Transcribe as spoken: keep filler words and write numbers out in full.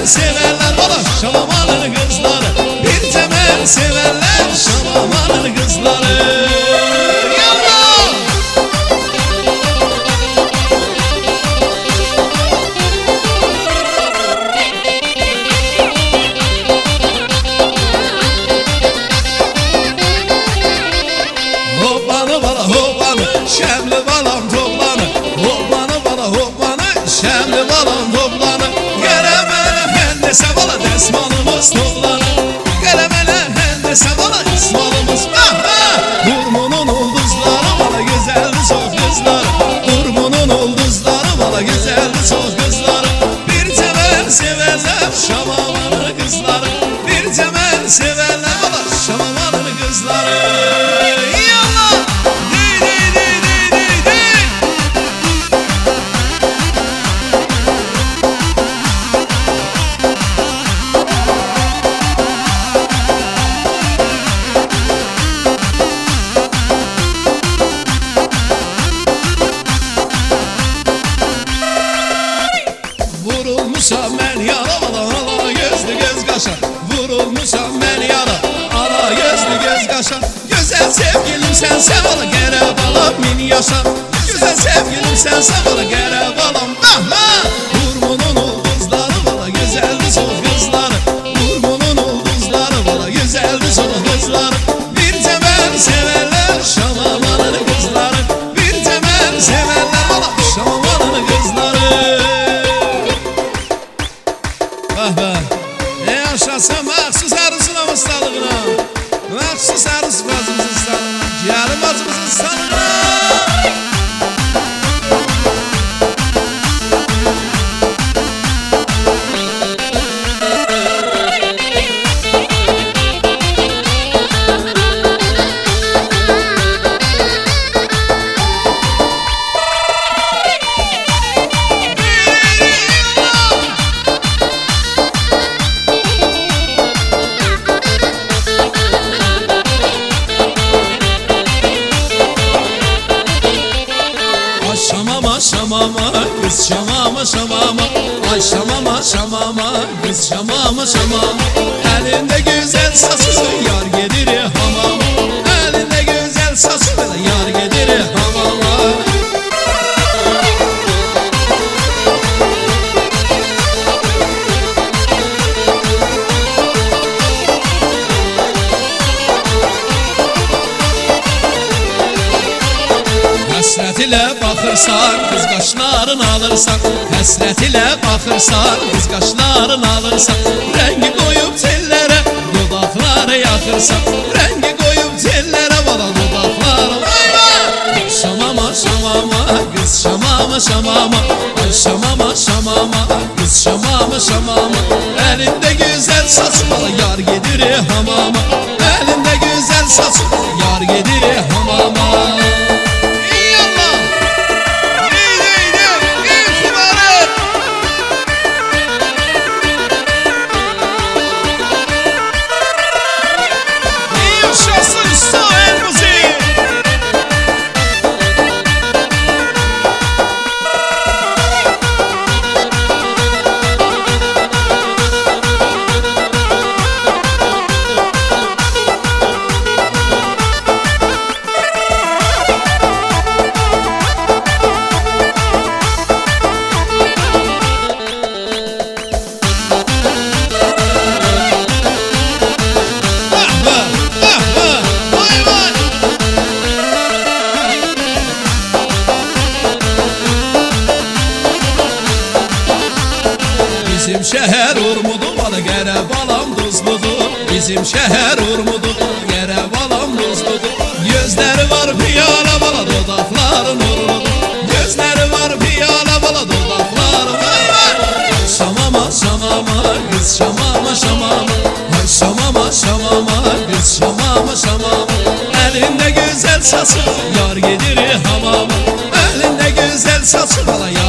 severler valla Şamamanın kızları. Bir temel severler Şamamanın kızları. Yallah! Hoppanı bala hoppanı şemli balam toplanı. Hoppanı bala hoppanı şemli balam toplanı. Gelemele hendese bala desmanımız toplanı. Gelemele hendese bala desmanımız. Burmunun ulduzları bala güzeldi çok kızlar. Burmunun ulduzları bala güzeldi çok kızlar. Bir temel severler Şamamanın kızları. Bir temel severler bala Şamamanın kızları. Vurulmuşam ben yara bala ala gözlü göz kaşa. Vurulmuşam ben yara ala gözlü göz kaşa. Güzel sevgilim sense bala gere balam min yaşa. Güzel sevgilim sense bala gere balam bahma. Burmunun ulduzları bala güzeldi çok kızları. Burmunun ulduzları bala güzeldi çok kızları. Bir temel severler Şamamanın kızları. Bir temel severler bala Şamamanın kızları. Ah be, ne yaşasam mahsus arısına mıstalığına. Mahsus arısı bazımızın stalığına. Ciğerim bazımızın stalığına. Şamama şamama kız şamama şamama. Ay şamama şamama kız şamama şamama. Elinde güzel saçı yar gelir hamama. Elinde güzel saçı yar gelir hamama. Həsrət ilə baxırsan, qız qaşların alırsan. Həsrət ilə baxırsan, qız qaşların alırsan. Rəngi qoyub tellərə, dodaqları yaxırsan. Rəngi qoyub tellərə, bala dodaqları. Ay şamama, şamama, qız şamama, şamama. Ay şamama, şamama, qız şamama, şamama. Əlində gözəl saçı, bala yar gedir hamama. Əlində gözəl saçı, yar gedir hamama. Bizim şehir Urmudu bala gere balam duzludu. Bizim şehir Urmudu gere balam duzludu. Gözleri var piyala bala dodakları nurludu. Gözleri var piyala bala dodakları nurludu. Şamama şamama kız şamama şamama. Ay şamama şamama kız şamama şamama. Elinde güzel saçı yar gelir hamama. Elinde güzel saçı bala yar